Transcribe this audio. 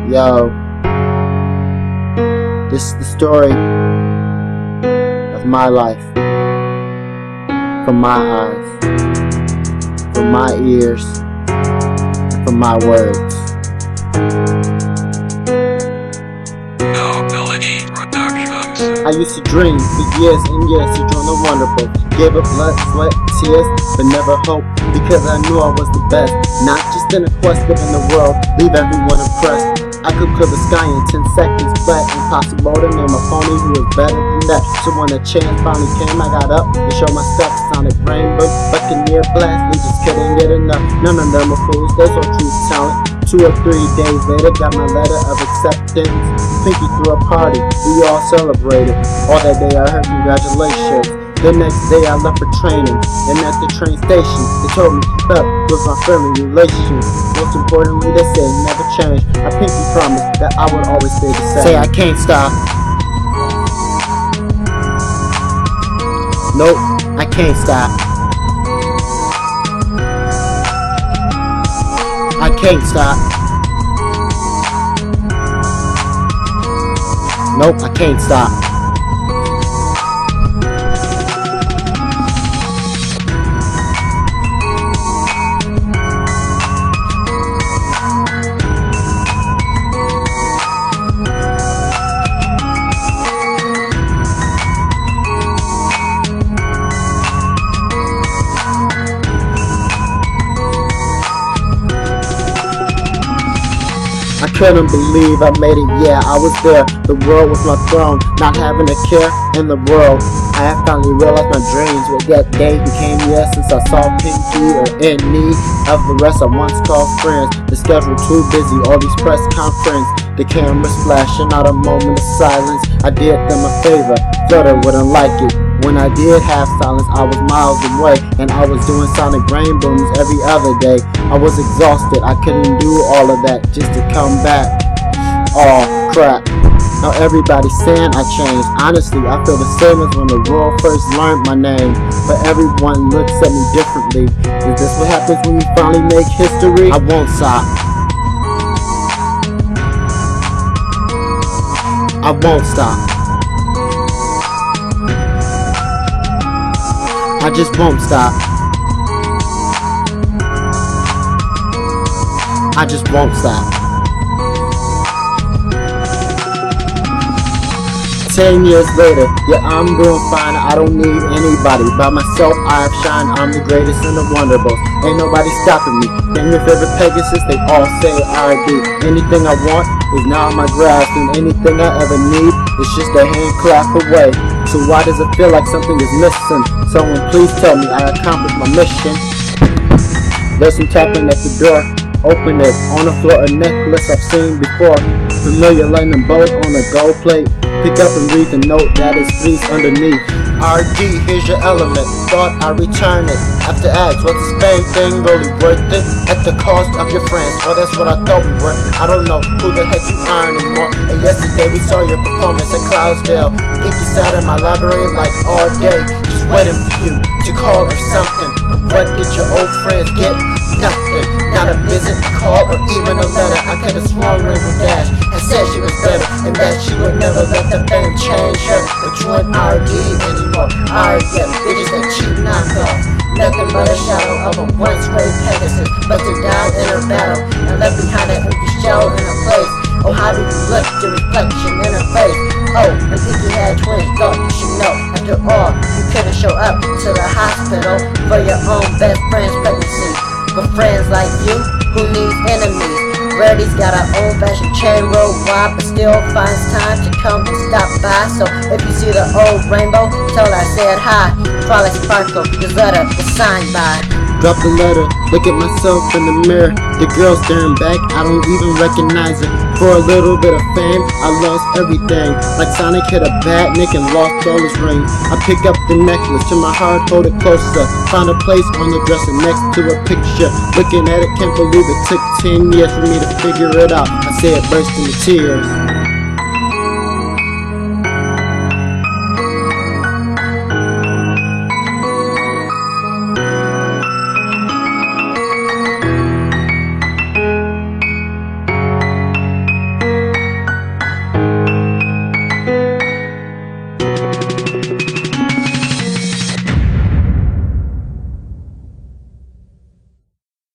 Yo, this is the story of my life, from my eyes, from my ears, and from my words. Nobility Productions. I used to dream for years and years to join the Wonderbolt. Gave up blood, sweat, tears, but never hope, because I knew I was the best. Not just in a quest, but in the world, leave everyone impressed. I could clear the sky in 10 seconds, but impossible to name a pony who was better than that. So when the chance finally came, I got up and showed my steps. Sonic Rainbow, Buccaneer Blast, they just couldn't get enough. None of them are fools, they saw true talent. 2 or 3 days later, got my letter of acceptance. Pinky threw a party, we all celebrated. All that day I heard congratulations. The next day I left for training, and at the train station, they told me to keep up with my family relations. Most importantly, they said never change. I pinky promised that I would always stay the same. Say I can't stop. Nope, I can't stop. I can't stop. Nope, I can't stop. I couldn't believe I made it, yeah, I was there. The world was my throne, not having a care in the world. I had finally realized my dreams, but that day became yes, since I saw Pinky or in need of the rest I once called friends. The schedule too busy, all these press conferences, the cameras flashing, not a moment of silence. I did them a favor, thought I wouldn't like it. When I did have silence, I was miles away, and I was doing Sonic Rainbows every other day. I was exhausted, I couldn't do all of that just to come back. Oh crap, now everybody's saying I changed. Honestly, I feel the same as when the world first learned my name, but everyone looks at me differently. Is this what happens when you finally make history? I won't stop. I won't stop. I just won't stop. I just won't stop. 10 years later, yeah, I'm doing fine. I don't need anybody. By myself, I have shined. I'm the greatest in the Wonderbolt. Ain't nobody stopping me. Name your favorite Pegasus, they all say I do. Anything I want is now in my grasp, and anything I ever need is just a hand clap away. So why does it feel like something is missing? Someone please tell me I accomplished my mission. There's some tapping at the door. Open it. On the floor, a necklace I've seen before. Familiar lightning bolt on a gold plate. Pick up and read the note that is pleased underneath. RD, here's your element. Thought I return it. After ask, was the same thing really worth it? At the cost of your friends, well that's what I thought we were. I don't know who the heck you are anymore. And yesterday we saw your performance at Cloudsdale. Pinky sat in my library like all day, just waiting for you to call or something. But what did your old friends get? Nothing. Not a visit, a call, or even a letter. I could have sworn Rainbow Dash and said she was better, and that she would never let the fame change her. But you ain't RD anymore. RD, you're just a cheap knockoff. Nothing but a shadow of a once great Pegasus, busted down in her battle and left behind an empty shell in her place. Oh, how do you look, the reflection in her face? Oh, and Pinky had twins, thought you should know. After all, you couldn't show up to the hospital for your own best friend's pregnancy. But friends like you, who needs enemies? Rarity's got her own fashioned chain road wide, but still finds time to come and stop by. So if you see the old Rainbow, tell her I said hi. Probably Sparkle, this letter is signed by. Drop the letter, look at myself in the mirror. The girl staring back, I don't even recognize her. For a little bit of fame, I lost everything. Like Sonic hit a bad nick and lost all his rings. I pick up the necklace, to my heart, hold it closer. Found a place on the dresser next to a picture. Looking at it, can't believe it took 10 years for me to figure it out. I say it burst into tears.